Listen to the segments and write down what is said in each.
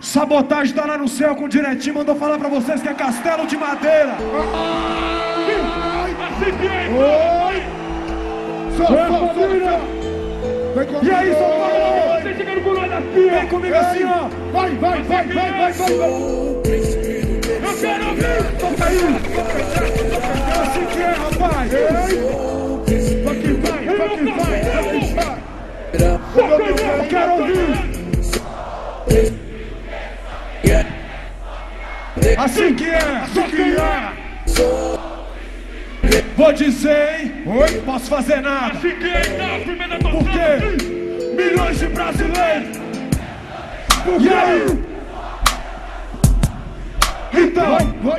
Sabotagem tá lá no céu com o direitinho, mandou falar pra vocês que é Castelo de Madeira. Oi! E aí, São Paulo? Você chegando com nós aqui, vem comigo assim, ó. Vai! Eu quero ouvir! Toca aí! É assim que é, rapaz! Vai! Eu quero ouvir! Assim que é! Vou dizer, hein? Oi? Posso fazer nada. Assim que é, não, primeira Por quê? Milhões de brasileiros. E aí? Então,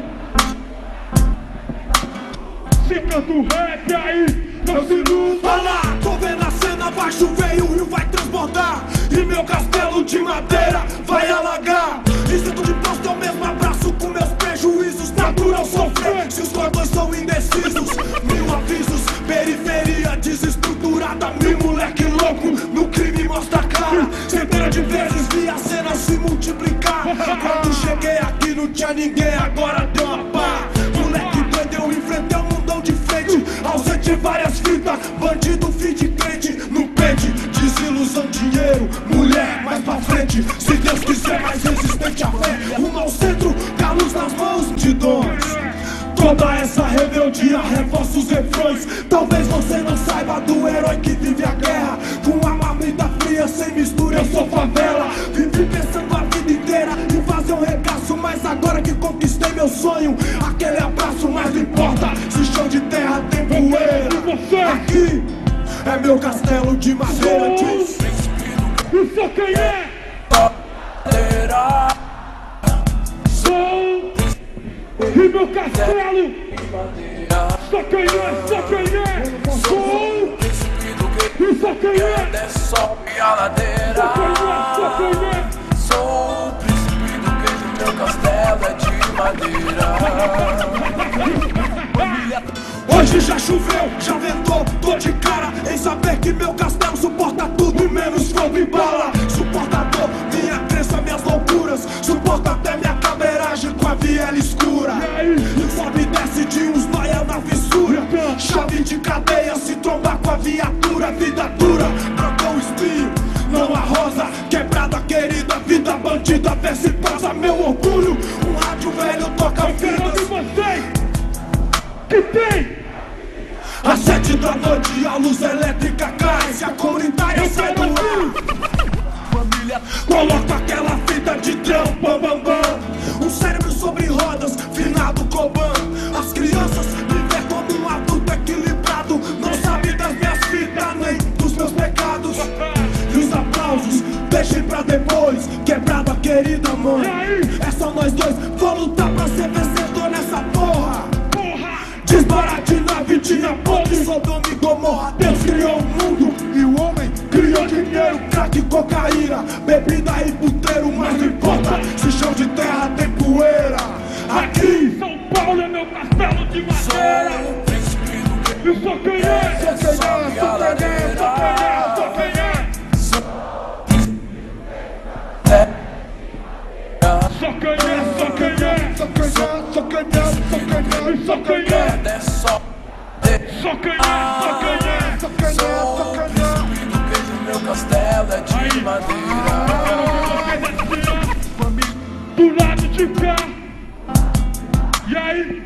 se canta o rap aí, eu se luta. Olha lá, tô vendo a cena, vai chover e o rio vai transbordar. E meu castelo de madeira vai alagar. E sinto de posto é o mesmo abraço com meus prejuízos. Natural sofrer, se os cordões são indecisos. Mil avisos, periferia desestruturada. Mil moleque louco, no crime mostra a cara. Centenas de vezes vi a cena se multiplicar. Quando cheguei aqui não tinha ninguém, agora deu uma pá. Moleque doido, eu enfrentei um mundão de frente. Ausente várias fitas, bandido, fim de crente. No pente, desilusão, dinheiro, mulher, mais pra frente. Se Deus quiser, mais resistente à fé. Rumo ao centro, com a luz nas mãos de dons. Toda essa rebeldia reforça os refrões. Talvez você não saiba do herói que vive a guerra. Com a marmita fria, sem mistura, eu sou favela. Vivi pensando a vida inteira em fazer um regaço. Mas agora que conquistei meu sonho, aquele abraço mais não importa. Se chão de terra tem poeira. Aqui é meu castelo de madeira. Isso quem é? Sou e meu castelo. Só quem é? Sou e só quem é? Só minha ladeira. Só quem é? Sou o príncipe do queijo, meu castelo é de madeira. Hoje já choveu, já ventou, tô de cara em saber que meu castelo suporta tudo e menos fogo e bala. Suporta a dor, minha crença, minhas loucuras. Suporta até minha cabeiragem com a viela escura. E sobe e desce de uns noia na fissura. Chave de cadeia, se trombar com a viatura. Vida dura, brocou o espinho, não a rosa. Quebrada querida, vida bandida, vê se passa meu orgulho. Um rádio velho toca o fim. Que tem? Às 7 da noite a luz elétrica cai. Se a comunitária sai do ar, família coloca aquela fita de trão, bam bam bam. Um cérebro sobre rodas, finado Coban. As crianças me vê como um adulto equilibrado. Não sabe das minhas fitas nem dos meus pecados. E os aplausos deixem pra depois. Quebrada querida mãe, é só nós dois. Vou lutar pra ser vencedor nessa porra. Desbarate nave, tinha ponte, Sodoma e Gomorra. Deus criou o mundo e o homem criou dinheiro, crack e cocaína, bebida e puteiro, mas não importa se chão de terra tem poeira. Aqui São Paulo é meu castelo de madeira. E só quem é? Só quem é? Meu castelo é de madeira. Do lado de cá. E aí?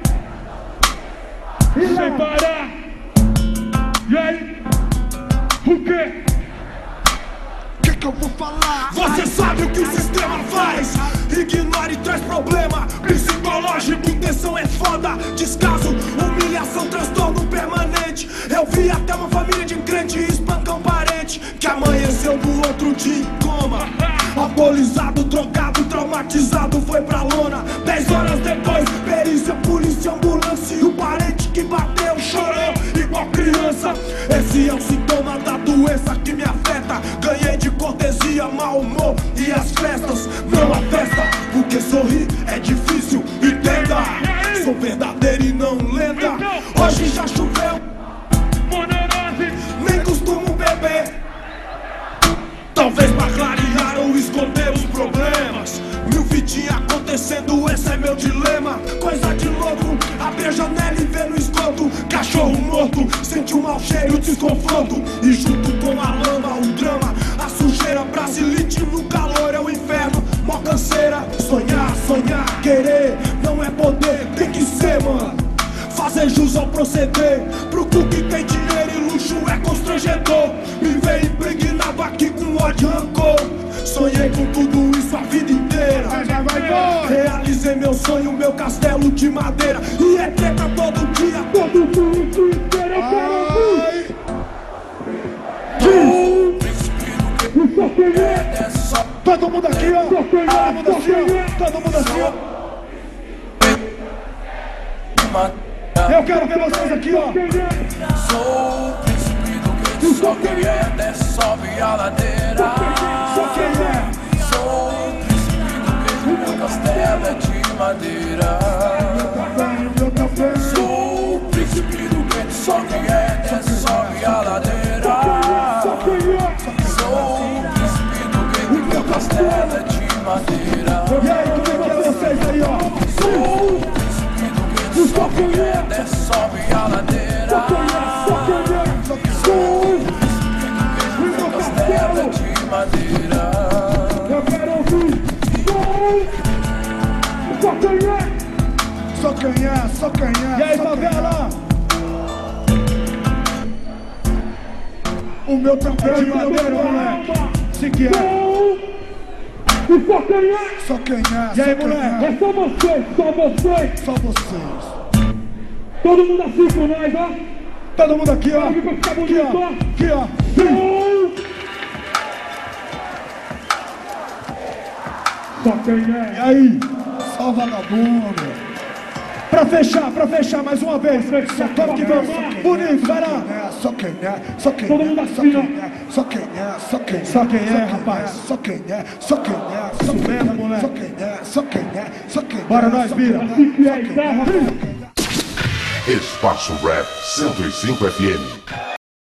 Sem parar. E aí? O quê? Que eu vou falar? Você sabe o que o sistema faz? Ignora e traz problema psicológico, tensão é foda. Descaso, humilhação, transtorno permanente. Eu vi até uma família de crente espancar um parente que amanheceu no outro dia em coma. Alcoolizado, drogado, traumatizado, foi pra lona. 10 horas depois, perícia, polícia, ambulância. E o parente que bateu chorou igual criança. Esse é o sintoma da doença que me afeta. Ganhei de cortesia, mau humor e as festas. Não a festa, porque sorrir é difícil, entenda. Sou verdadeiro e não lenda. Hoje já choveu, nem costumo beber. Talvez pra clarear ou esconder os problemas. Mil Tudo esse é meu dilema, coisa de louco. Abre a janela e vê no esgoto cachorro morto, sente o mau cheiro, desconforto. E junto com a lama, o drama, a sujeira, brasilite no calor é o inferno, mó canseira. Sonhar, sonhar, querer, não é poder, tem que ser, mano. Fazer jus ao proceder, pro cu que tem dinheiro e luxo é constrangedor. Me veio impregnado aqui com ódio e rancor. Sonhei com tudo isso a vida inteira. Realizei meu sonho, meu castelo de madeira. E é treta todo dia, todo dia inteiro. Eu quero Todo mundo aqui, ó. Todo mundo assim, ó. Todo mundo assim, ó. Eu quero ver vocês aqui, ó. Sou o príncipe do que só quem é, desce, sobe a ladeira. Só quem é? Sou o príncipe do que meu castelo é de madeira. Sou o príncipe do que só quem é, desce, sobe a ladeira. Sou o príncipe do que meu castelo é de madeira. E aí, como é que é vocês aí, ó? Sou o príncipe do que só quem é, desce, sobe a ladeira. Sou o príncipe do que meu castelo é de madeira. Eu quero ouvir. Só quem é? Só quem é, só quem é. E aí, favela? O meu também de madeira, moleque. Se que é. E só quem é? Só quem é. E aí, moleque? É só vocês, só vocês. Só vocês. Todo mundo assim com nós, ó. Todo mundo aqui, ó. Aqui, ó. Aqui, ó. Só quem E é? aí? Só vagabundo. Pra fechar mais uma vez. Só toma que vamos. Bonito, vai lá. Só quem é, só quem Todo mundo é, assim, ó. só quem é, só quem é, Só quem é, rapaz. Só quem é, só quem é, Isso mesmo, moleque. só quem é, só quem é, só quem é. Bora nós, Bira. Assim que é, então, rapaz. Espaço Rap 105 FM.